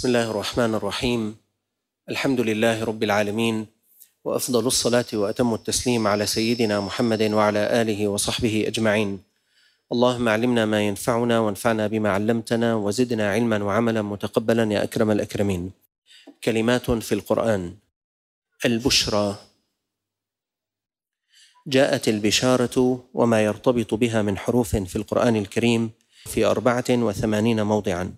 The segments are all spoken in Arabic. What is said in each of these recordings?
بسم الله الرحمن الرحيم. الحمد لله رب العالمين، وأفضل الصلاة وأتم التسليم على سيدنا محمد وعلى آله وصحبه أجمعين. اللهم علمنا ما ينفعنا وانفعنا بما علمتنا وزدنا علما وعملا متقبلا يا أكرم الأكرمين. كلمات في القرآن. البشرى. جاءت البشارة وما يرتبط بها من حروف في القرآن الكريم في 84 موضعا،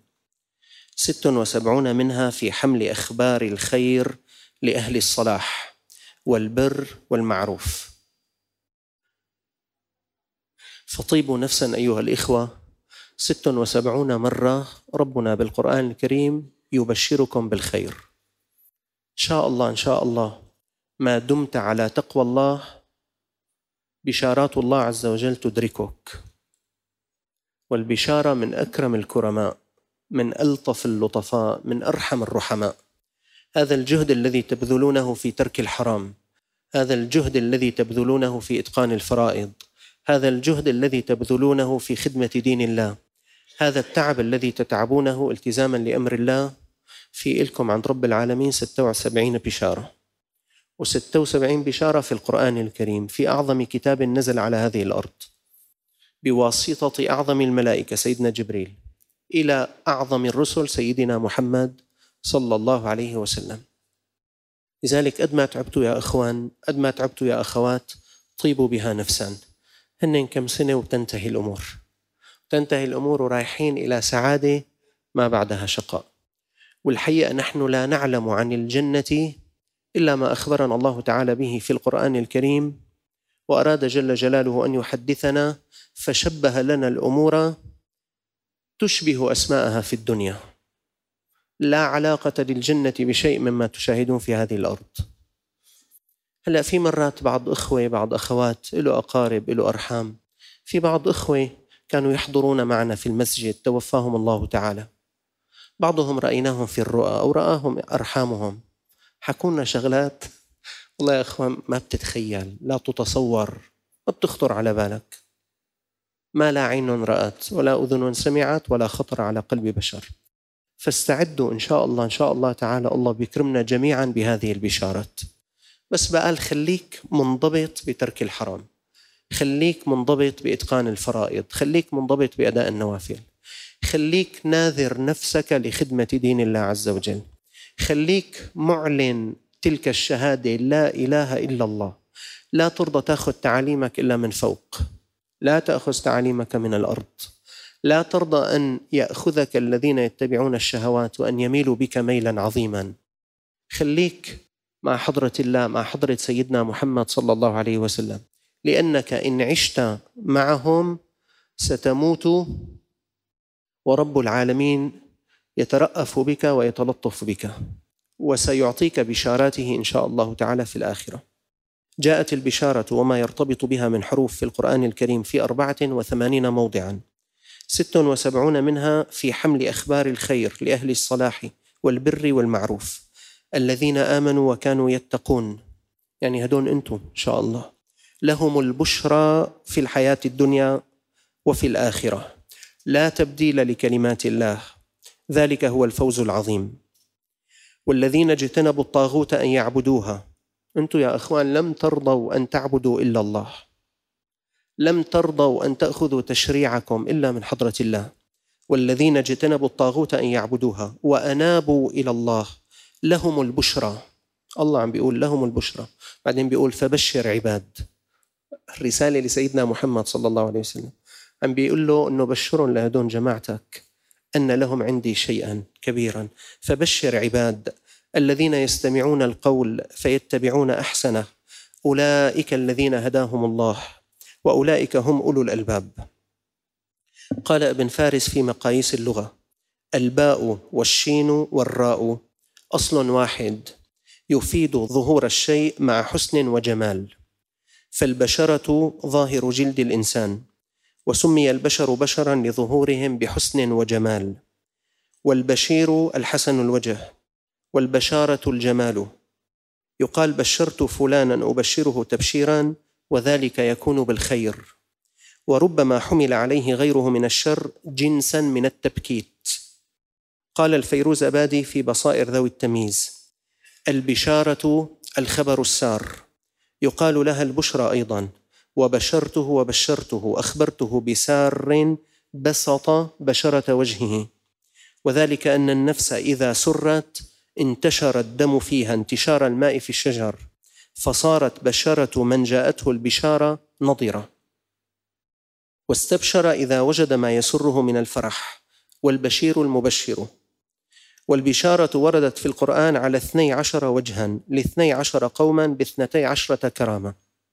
76 منها في حمل أخبار الخير لأهل الصلاح والبر والمعروف. فطيبوا نفسا أيها الإخوة، 76 مرة ربنا بالقرآن الكريم يبشركم بالخير. إن شاء الله إن شاء الله ما دمت على تقوى الله بشارات الله عز وجل تدركك، والبشارة من أكرم الكرماء، من ألطف اللطفاء، من أرحم الرحماء. هذا الجهد الذي تبذلونه في ترك الحرام، هذا الجهد الذي تبذلونه في إتقان الفرائض، هذا الجهد الذي تبذلونه في خدمة دين الله، هذا التعب الذي تتعبونه التزاما لأمر الله، في إلكم عند رب العالمين 76 بشارة، و76 بشارة في القرآن الكريم، في أعظم كتاب نزل على هذه الأرض بواسطة أعظم الملائكة سيدنا جبريل إلى أعظم الرسل سيدنا محمد صلى الله عليه وسلم. لذلك قد ما تعبتوا يا أخوان، قد ما تعبتوا يا أخوات، طيبوا بها نفسا. هن كم سنة وتنتهي الأمور، تنتهي الأمور ورايحين إلى سعادة ما بعدها شقاء. والحقيقة نحن لا نعلم عن الجنة إلا ما أخبرنا الله تعالى به في القرآن الكريم، وأراد جل جلاله أن يحدثنا فشبه لنا الأمور تشبه أسماءها في الدنيا، لا علاقة للجنة بشيء مما تشاهدون في هذه الأرض. هلأ في مرات بعض أخوة بعض أخوات له أقارب له أرحام، في بعض أخوة كانوا يحضرون معنا في المسجد توفاهم الله تعالى، بعضهم رأيناهم في الرؤى أو رآهم أرحامهم، حكونا شغلات والله يا أخوان ما بتتخيل، لا تتصور، ما بتخطر على بالك، ما لا عين رأت ولا أذن سمعت ولا خطر على قلب بشر. فاستعدوا إن شاء الله إن شاء الله تعالى، الله بيكرمنا جميعا بهذه البشارات. بس بقال خليك منضبط بترك الحرام، خليك منضبط بإتقان الفرائض، خليك منضبط بأداء النوافل، خليك ناذر نفسك لخدمة دين الله عز وجل، خليك معلن تلك الشهادة لا إله إلا الله، لا ترضى تأخذ تعاليمك إلا من فوق، لا تأخذ تعاليمك من الأرض، لا ترضى أن يأخذك الذين يتبعون الشهوات وأن يميلوا بك ميلا عظيما. خليك مع حضرة الله، مع حضرة سيدنا محمد صلى الله عليه وسلم، لأنك إن عشت معهم ستموت ورب العالمين يترأف بك ويتلطف بك، وسيعطيك بشاراته إن شاء الله تعالى في الآخرة. جاءت البشارة وما يرتبط بها من حروف في القرآن الكريم في 84 موضعا، 76 منها في حمل أخبار الخير لأهل الصلاح والبر والمعروف الذين آمنوا وكانوا يتقون. يعني هدون أنتم إن شاء الله لهم البشرى في الحياة الدنيا وفي الآخرة، لا تبديل لكلمات الله، ذلك هو الفوز العظيم. والذين اجتنبوا الطاغوت أن يعبدوها، أنتم يا أخوان لم ترضوا أن تعبدوا إلا الله، لم ترضوا أن تأخذوا تشريعكم إلا من حضرة الله. والذين اجتنبوا الطاغوت أن يعبدوها وأنابوا إلى الله لهم البشرى. الله عم بيقول لهم البشرى، بعدين بيقول فبشر عباد. الرسالة لسيدنا محمد صلى الله عليه وسلم، عم بيقول له أنه بشرهم لهدون جماعتك أن لهم عندي شيئا كبيرا. فبشر عباد الذين يستمعون القول فيتبعون أحسنه، أولئك الذين هداهم الله وأولئك هم أولو الألباب. قال ابن فارس في مقاييس اللغة: الباء والشين والراء أصل واحد يفيد ظهور الشيء مع حسن وجمال، فالبشرة ظاهر جلد الإنسان، وسمي البشر بشرا لظهورهم بحسن وجمال، والبشير الحسن الوجه، والبشارة الجمال. يقال بشرت فلانا أبشره تبشيرا، وذلك يكون بالخير. وربما حمل عليه غيره من الشر جنسا من التبكيت، قال الفيروز أبادي في بصائر ذوي التمييز: البشارة الخبر السار، يقال لها البشرى أيضا، وبشرته أخبرته بسار بسط بشرة وجهه، وذلك أن النفس إذا سرت انتشر الدم فيها انتشار الماء في الشجر، فصارت بشرة من جاءته البشارة نضرة، واستبشر إذا وجد ما يسره من الفرح، والبشير المبشر. والبشارة وردت في القرآن على 12 وجها ل12 قوما ب12 كرامة.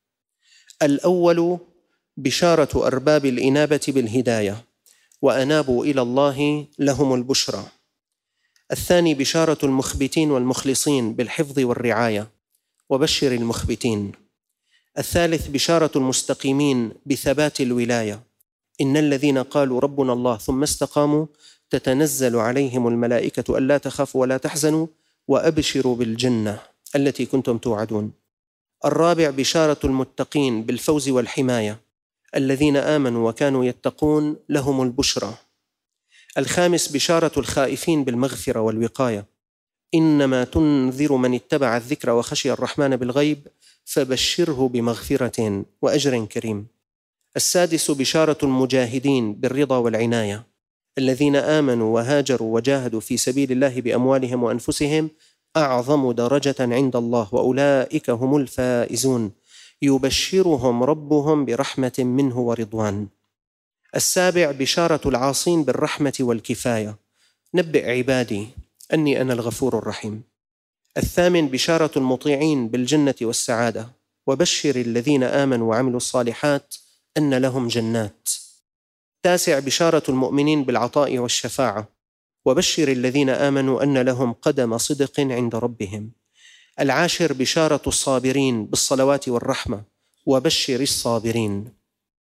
الأول بشارة أرباب الإنابة بالهداية وأنابوا إلى الله لهم البشرى. الثاني بشارة المخبتين والمخلصين بالحفظ والرعاية وبشر المخبتين. الثالث بشارة المستقيمين بثبات الولاية: إن الذين قالوا ربنا الله ثم استقاموا تتنزل عليهم الملائكة ألا تخافوا ولا تحزنوا وأبشروا بالجنة التي كنتم توعدون. الرابع بشارة المتقين بالفوز والحماية: الذين آمنوا وكانوا يتقون لهم البشرى. الخامس بشارة الخائفين بالمغفرة والوقاية: إنما تنذر من اتبع الذكر وخشي الرحمن بالغيب فبشره بمغفرة وأجر كريم. السادس بشارة المجاهدين بالرضا والعناية: الذين آمنوا وهاجروا وجاهدوا في سبيل الله بأموالهم وأنفسهم أعظم درجة عند الله وأولئك هم الفائزون، يبشرهم ربهم برحمة منه ورضوان. السابع بشارة العاصين بالرحمة والكفاية: نبئ عبادي أني أنا الغفور الرحيم. الثامن بشارة المطيعين بالجنة والسعادة: وبشر الذين آمنوا وعملوا الصالحات أن لهم جنات. التاسع بشارة المؤمنين بالعطاء والشفاعة: وبشر الذين آمنوا أن لهم قدم صدق عند ربهم. العاشر بشارة الصابرين بالصلوات والرحمة: وبشر الصابرين.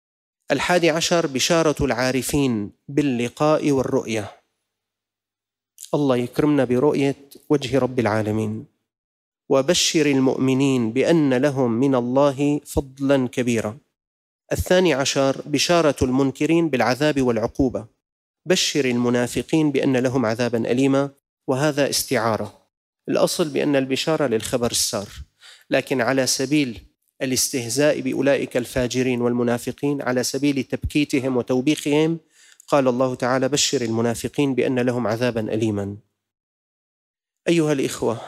11 بشارة العارفين باللقاء والرؤية: الله يكرمنا برؤية وجه رب العالمين. وبشر المؤمنين بأن لهم من الله فضلا كبيرا. 12 بشارة المنكرين بالعذاب والعقوبة: بشر المنافقين بأن لهم عذابا أليما. وهذا استعارة، الأصل بأن البشارة للخبر السار، لكن على سبيل الاستهزاء بأولئك الفاجرين والمنافقين، على سبيل تبكيتهم وتوبيخهم، قال الله تعالى: بشر المنافقين بأن لهم عذابا أليما. أيها الإخوة،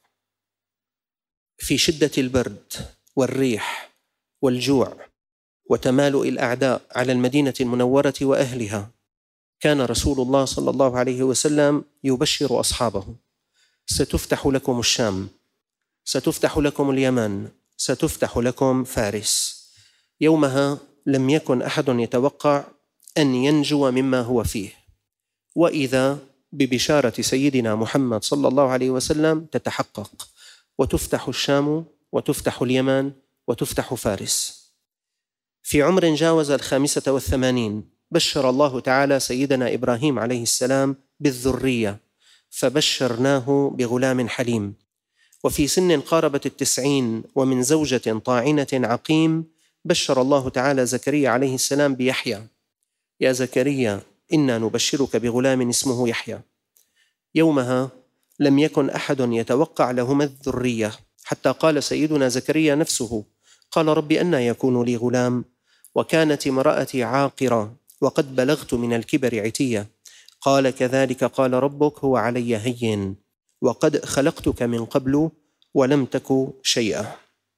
في شدة البرد والريح والجوع وتمالؤ الأعداء على المدينة المنورة وأهلها، كان رسول الله صلى الله عليه وسلم يبشر أصحابه: ستفتح لكم الشام، ستفتح لكم اليمن، ستفتح لكم فارس. يومها لم يكن أحد يتوقع أن ينجو مما هو فيه، وإذا ببشارة سيدنا محمد صلى الله عليه وسلم تتحقق، وتفتح الشام وتفتح اليمن وتفتح فارس. في عمر جاوز 85 بشر الله تعالى سيدنا إبراهيم عليه السلام بالذرية، فبشرناه بغلام حليم. وفي سن قاربت 90 ومن زوجة طاعنة عقيم بشر الله تعالى زكريا عليه السلام بيحيى: يا زكريا إنا نبشرك بغلام اسمه يحيى. يومها لم يكن أحد يتوقع لهما الذرية، حتى قال سيدنا زكريا نفسه: قال رب أنى يكون لي غلام وكانت امرأتي عاقرة وقد بلغت من الكبر عتيا. قال: كذلك قال ربك هو علي هين وقد خلقتك من قبل ولم تك شيئا.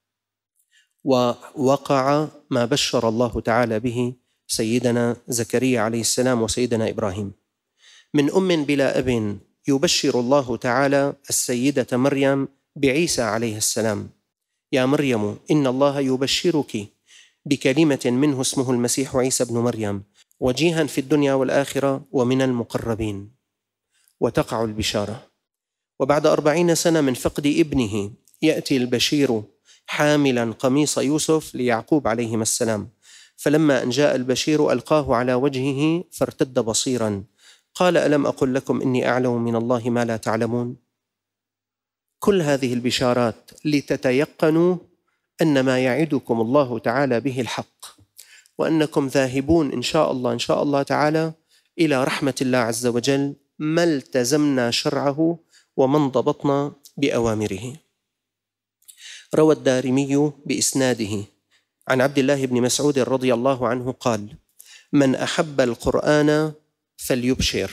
ووقع ما بشر الله تعالى به سيدنا زكريا عليه السلام وسيدنا إبراهيم. من أم بلا أب يبشر الله تعالى السيدة مريم بعيسى عليه السلام: يا مريم إن الله يبشرك بكلمة منه اسمه المسيح عيسى بن مريم وجيها في الدنيا والآخرة ومن المقربين. وتقع البشارة. وبعد 40 سنة من فقد ابنه يأتي البشير حاملا قميص يوسف ليعقوب عليهما السلام، فلما أن جاء البشير ألقاه على وجهه فارتد بصيرا، قال: ألم أقل لكم إني أعلم من الله ما لا تعلمون. كل هذه البشارات لتتيقنوا أن ما يعدكم الله تعالى به الحق، وأنكم ذاهبون إن شاء الله تعالى إلى رحمة الله عز وجل ما التزمنا شرعه وما انضبطنا بأوامره. روى الدارمي بإسناده عن عبد الله بن مسعود رضي الله عنه قال: من أحب القرآن فليبشر.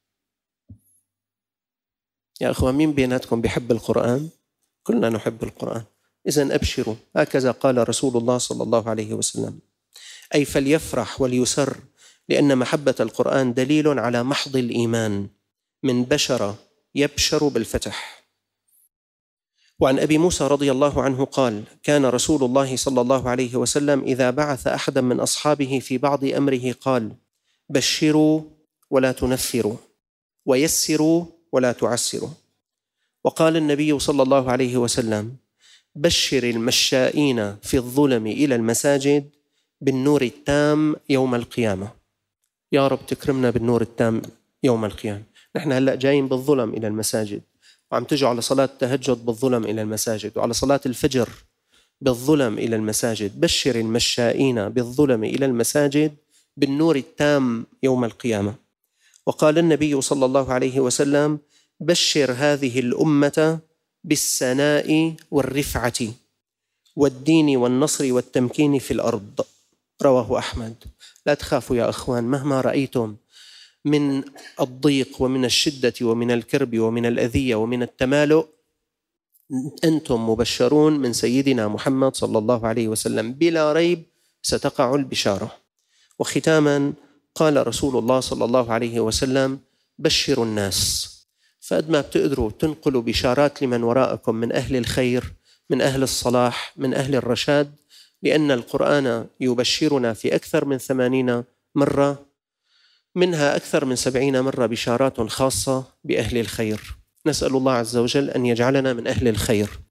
يا أخوة، مين بيناتكم بيحب القرآن؟ كلنا نحب القرآن، إذن أبشروا. هكذا قال رسول الله صلى الله عليه وسلم، أي فليفرح وليسر، لأن محبة القرآن دليل على محض الإيمان، من بشر يبشر بالفتح. وعن أبي موسى رضي الله عنه قال: كان رسول الله صلى الله عليه وسلم إذا بعث أحدا من أصحابه في بعض أمره قال: بشروا ولا تنفروا، ويسروا ولا تعسروا. وقال النبي صلى الله عليه وسلم: بشر المشائين في الظلم إلى المساجد بالنور التام يوم القيامة. يا رب تكرمنا بالنور التام يوم القيامة. نحن هلأ جايين بالظلم إلى المساجد، وعم تجوا على صلاة التهجد بالظلم إلى المساجد، وعلى صلاة الفجر بالظلم إلى المساجد. بشر المشائين بالظلم إلى المساجد بالنور التام يوم القيامة. وقال النبي صلى الله عليه وسلم: بشر هذه الأمة بالسناء والرفعة والدين والنصر والتمكين في الأرض. رواه أحمد. لا تخافوا يا أخوان، مهما رأيتم من الضيق ومن الشدة ومن الكرب ومن الأذية ومن التمالؤ، أنتم مبشرون من سيدنا محمد صلى الله عليه وسلم، بلا ريب ستقع البشارة. وختاما، قال رسول الله صلى الله عليه وسلم: بشروا الناس. فقد ما بتقدروا تنقلوا بشارات لمن وراءكم من أهل الخير، من أهل الصلاح، من أهل الرشاد، لأن القرآن يبشرنا في أكثر من 80 مرة، منها أكثر من 70 مرة بشارات خاصة بأهل الخير. نسأل الله عز وجل أن يجعلنا من أهل الخير.